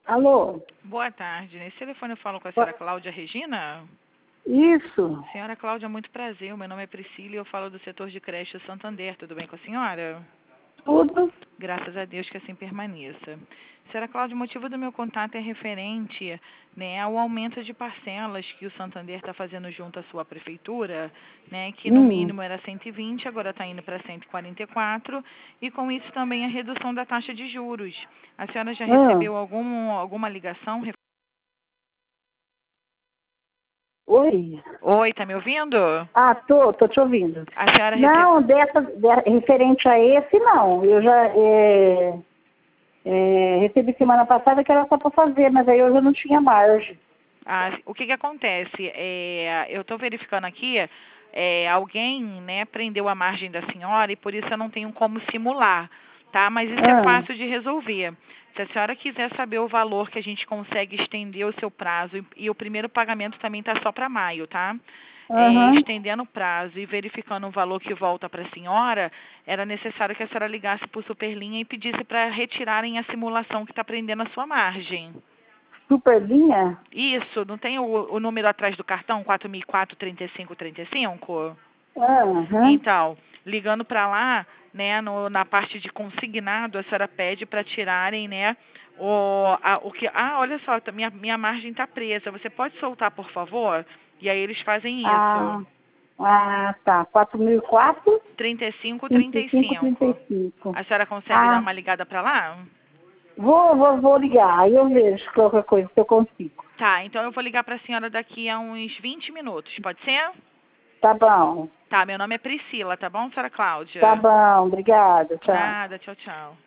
Alô? Boa tarde. Nesse telefone eu falo com a senhora Cláudia Regina? Isso. Senhora Cláudia, muito prazer. O meu nome é Priscila e eu falo do setor de creche Santander. Tudo bem com a senhora? Tudo? Graças a Deus que assim permaneça. Senhora Cláudia, o motivo do meu contato é referente, né, ao aumento de parcelas que o Santander está fazendo junto à sua prefeitura, né, que no mínimo era 120, agora está indo para 144, e com isso também a redução da taxa de juros. A senhora já recebeu alguma ligação? Oi? Oi, tá me ouvindo? Ah, tô te ouvindo. A senhora Não, referente a esse, não. Eu já recebi semana passada que era só para fazer, mas aí eu já não tinha margem. O que acontece? Eu estou verificando aqui, alguém, né, prendeu a margem da senhora e por isso eu não tenho como simular, tá? Mas isso é fácil de resolver. Se a senhora quiser saber o valor que a gente consegue estender o seu prazo, e o primeiro pagamento também está só para maio, tá? Estendendo o prazo e verificando o valor que volta para a senhora, era necessário que a senhora ligasse para o Superlinha e pedisse para retirarem a simulação que está prendendo a sua margem. Superlinha? Isso, não tem o número atrás do cartão, 4004-3535? Então, ligando para lá, né, na parte de consignado, a senhora pede para tirarem, né, olha só, minha margem está presa, você pode soltar, por favor? E aí eles fazem isso. Tá. 4004? 3535. 35. A senhora consegue dar uma ligada para lá? Vou ligar. Aí eu vejo qualquer coisa se eu consigo. Tá, então eu vou ligar para a senhora daqui a uns 20 minutos, pode ser? Tá bom. Tá, meu nome é Priscila, tá bom, senhora Cláudia? Tá bom. Obrigada. Tchau. Nada, tchau, tchau.